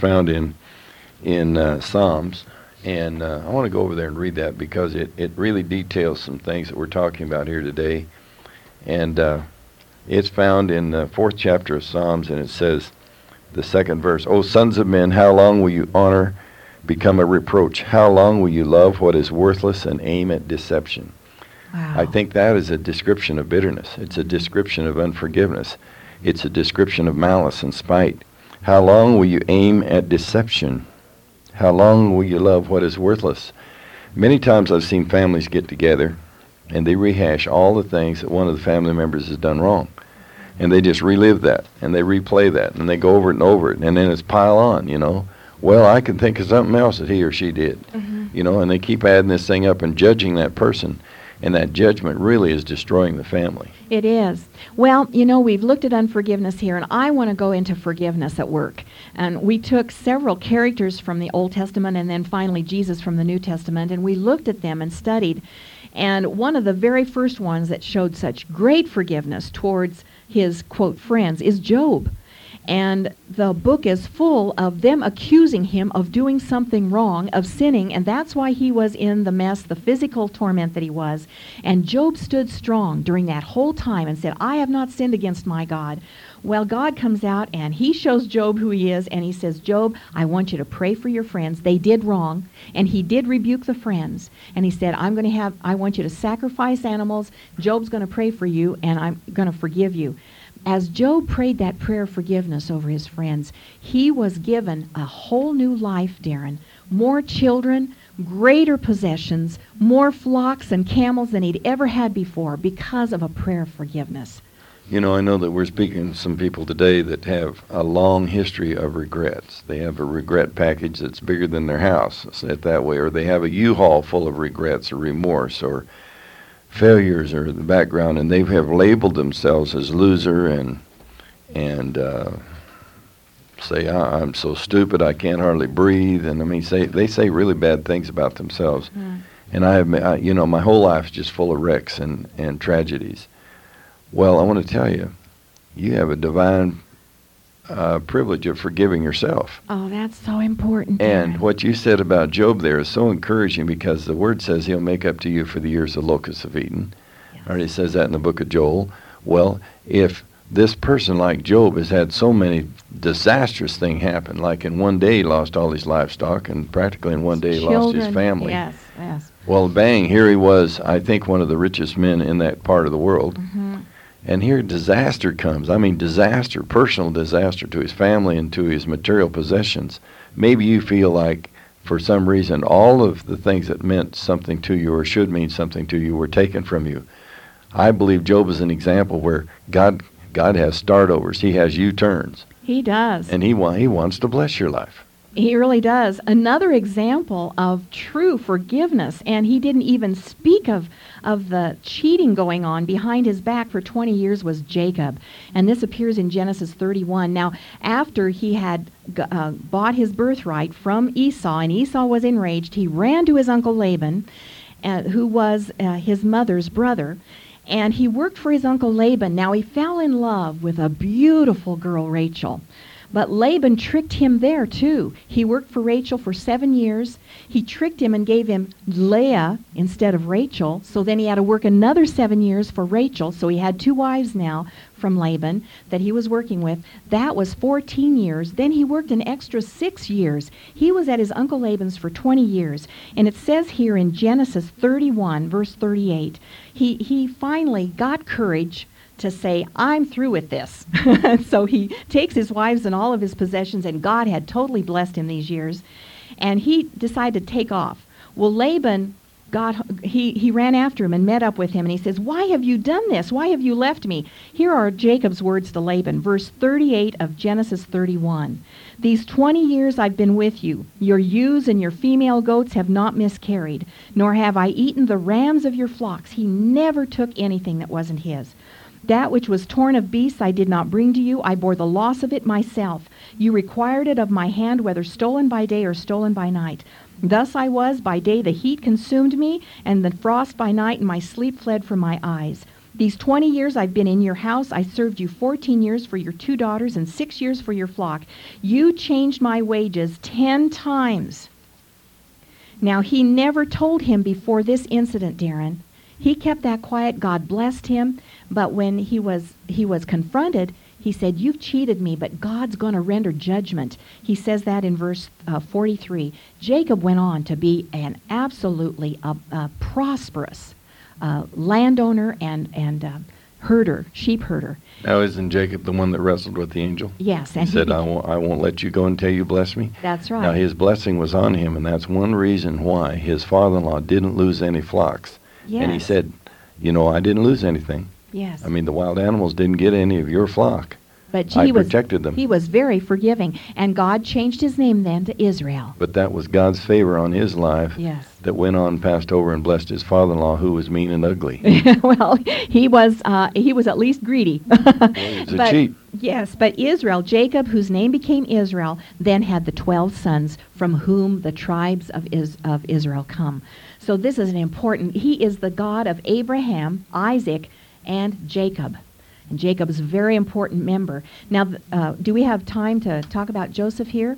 found in Psalms, and I want to go over there and read that because it really details some things that we're talking about here today. And it's found in the 4th chapter of Psalms, and it says, the 2nd verse, O sons of men, how long will you honor become a reproach? How long will you love what is worthless and aim at deception? Wow. I think that is a description of bitterness. It's a description of unforgiveness. It's a description of malice and spite. How long will you aim at deception? How long will you love what is worthless? Many times I've seen families get together and they rehash all the things that one of the family members has done wrong. And they just relive that, and they replay that, and they go over it and over it, and then it's pile on, you know. Well, I can think of something else that he or she did, you know, and they keep adding this thing up and judging that person, and that judgment really is destroying the family. It is. Well, you know, we've looked at unforgiveness here, and I want to go into forgiveness at work. And we took several characters from the Old Testament and then finally Jesus from the New Testament, and we looked at them and studied. And one of the very first ones that showed such great forgiveness towards his, quote, friends is Job. And the book is full of them accusing him of doing something wrong, of sinning, and that's why he was in the mess, the physical torment that he was. And Job stood strong during that whole time and said, I have not sinned against my God. Well, God comes out and he shows Job who he is, and he says, Job, I want you to pray for your friends. They did wrong, and he did rebuke the friends. And he said, I want you to sacrifice animals. Job's going to pray for you, and I'm going to forgive you. As Job prayed that prayer of forgiveness over his friends, he was given a whole new life, Darren. More children, greater possessions, more flocks and camels than he'd ever had before because of a prayer of forgiveness. You know, I know that we're speaking to some people today that have a long history of regrets. They have a regret package that's bigger than their house, say it that way, or they have a U-Haul full of regrets or remorse or failures or the background, and they have labeled themselves as loser and say, I'm so stupid I can't hardly breathe, and I mean, they say really bad things about themselves. And you know, my whole life is just full of wrecks and tragedies. Well, I want to tell you, you have a divine privilege of forgiving yourself. Oh, that's so important. And what you said about Job there is so encouraging, because the word says he'll make up to you for the years the locusts have eaten. Yes. Already says that in the book of Joel. Well, if this person like Job has had so many disastrous things happen, like in one day he lost all his livestock, and practically in one day he lost his family. Yes, yes. Well, bang, here he was, I think one of the richest men in that part of the world. And here disaster comes. I mean, disaster, personal disaster to his family and to his material possessions. Maybe you feel like, for some reason, all of the things that meant something to you or should mean something to you were taken from you. I believe Job is an example where God has start-overs. He has U-turns. He does. And he wants to bless your life. He really does. Another example of true forgiveness, and he didn't even speak of the cheating going on behind his back for 20 years, was Jacob. And this appears in Genesis 31. Now, after he had bought his birthright from Esau, and Esau was enraged, he ran to his uncle Laban, who was his mother's brother, and he worked for his uncle Laban. Now, he fell in love with a beautiful girl, Rachel. But Laban tricked him there, too. He worked for Rachel for 7 years. He tricked him and gave him Leah instead of Rachel. So then he had to work another 7 years for Rachel. So he had 2 wives now from Laban that he was working with. That was 14 years. Then he worked an extra 6 years. He was at his uncle Laban's for 20 years. And it says here in Genesis 31, verse 38, he finally got courage to say, I'm through with this. So he takes his wives and all of his possessions, and God had totally blessed him these years, and he decided to take off. Well, Laban, he ran after him and met up with him, and he says, why have you done this? Why have you left me? Here are Jacob's words to Laban, verse 38 of Genesis 31. These 20 years I've been with you. Your ewes and your female goats have not miscarried, nor have I eaten the rams of your flocks. He never took anything that wasn't his. That which was torn of beasts I did not bring to you. I bore the loss of it myself. You required it of my hand, whether stolen by day or stolen by night. Thus I was. By day the heat consumed me, and the frost by night, and my sleep fled from my eyes. These 20 years I've been in your house. I served you 14 years for your 2 daughters and 6 years for your flock. You changed my wages 10 times. Now, he never told him before this incident, Darren. He kept that quiet. God blessed him. But when he was confronted, he said, you've cheated me, but God's going to render judgment. He says that in verse 43. Jacob went on to be an absolutely prosperous landowner and herder, sheep herder. Now, isn't Jacob the one that wrestled with the angel? Yes. And he said, I won't let you go until you bless me. That's right. Now, his blessing was on him, and that's one reason why his father-in-law didn't lose any flocks. Yes. And he said, I didn't lose anything. Yes. I mean, the wild animals didn't get any of your flock. But I protected them. He was very forgiving. And God changed his name then to Israel. But that was God's favor on his life. Yes. That went on, passed over, and blessed his father-in-law, who was mean and ugly. Well, he was at least greedy. Well, he was a cheat. Yes, but Israel, Jacob, whose name became Israel, then had the 12 sons from whom the tribes of Israel come. So this is an important, he is the God of Abraham, Isaac, and Jacob. And Jacob is a very important member. Now, do we have time to talk about Joseph here?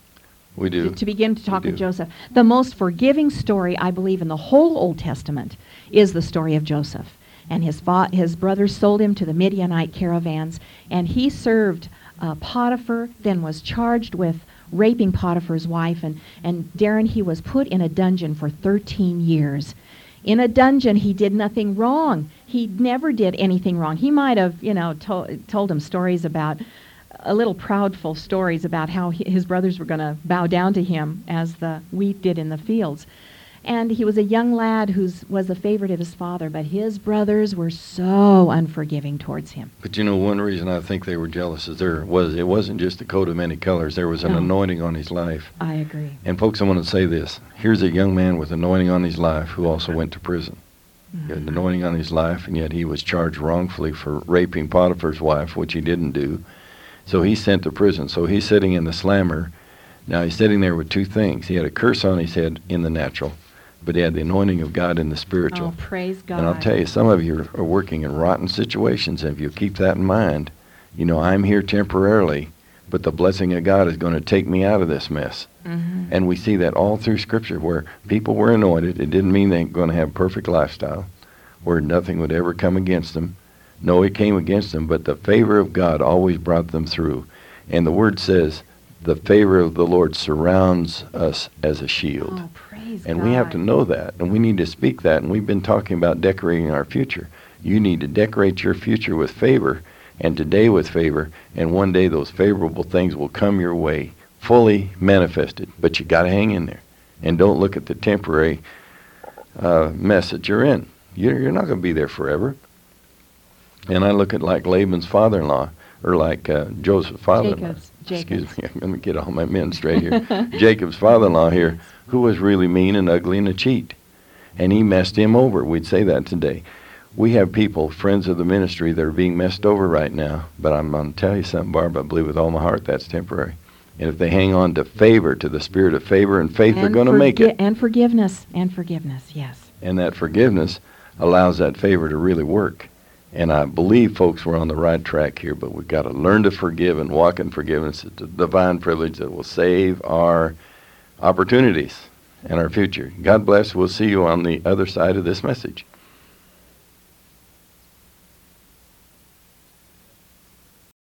We do. To begin to talk with Joseph. The most forgiving story, I believe, in the whole Old Testament is the story of Joseph. And his brothers sold him to the Midianite caravans, and he served Potiphar, then was charged with raping Potiphar's wife. And Darren, he was put in a dungeon for 13 years. In a dungeon, he did nothing wrong. He never did anything wrong. He might have, told him stories about, little proudful stories about how his brothers were going to bow down to him as the wheat did in the fields. And he was a young lad who was a favorite of his father, but his brothers were so unforgiving towards him. But one reason I think they were jealous is it wasn't just a coat of many colors. There was an anointing on his life. I agree. And folks, I want to say this. Here's a young man with anointing on his life who also went to prison. He had an anointing on his life, and yet he was charged wrongfully for raping Potiphar's wife, which he didn't do. So he's sent to prison. So he's sitting in the slammer. Now he's sitting there with two things. He had a curse on his head in the natural, but he had the anointing of God in the spiritual. Oh, praise God. And I'll tell you, some of you are working in rotten situations, and if you keep that in mind, I'm here temporarily, but the blessing of God is going to take me out of this mess. Mm-hmm. And we see that all through Scripture, where people were anointed. It didn't mean they ain't going to have a perfect lifestyle, where nothing would ever come against them. No, it came against them, but the favor of God always brought them through. And the Word says, the favor of the Lord surrounds us as a shield. Oh, praise and God. We have to know that, and we need to speak that. And we've been talking about decorating our future. You need to decorate your future with favor, and today with favor, and one day those favorable things will come your way, fully manifested. But you got to hang in there, and don't look at the temporary mess that you're in. You're not going to be there forever. And I look at like Laban's father-in-law, or like Joseph's father-in-law. Excuse me, I'm going to get all my men straight here. Jacob's father-in-law here, who was really mean and ugly and a cheat. And he messed him over. We'd say that today. We have people, friends of the ministry, that are being messed over right now. But I'm going to tell you something, Barb, I believe with all my heart that's temporary. And if they hang on to favor, to the spirit of favor and faith, they're going to make it. And forgiveness, yes. And that forgiveness allows that favor to really work. And I believe, folks, we're on the right track here, but we've got to learn to forgive and walk in forgiveness. It's a divine privilege that will save our opportunities and our future. God bless. We'll see you on the other side of this message.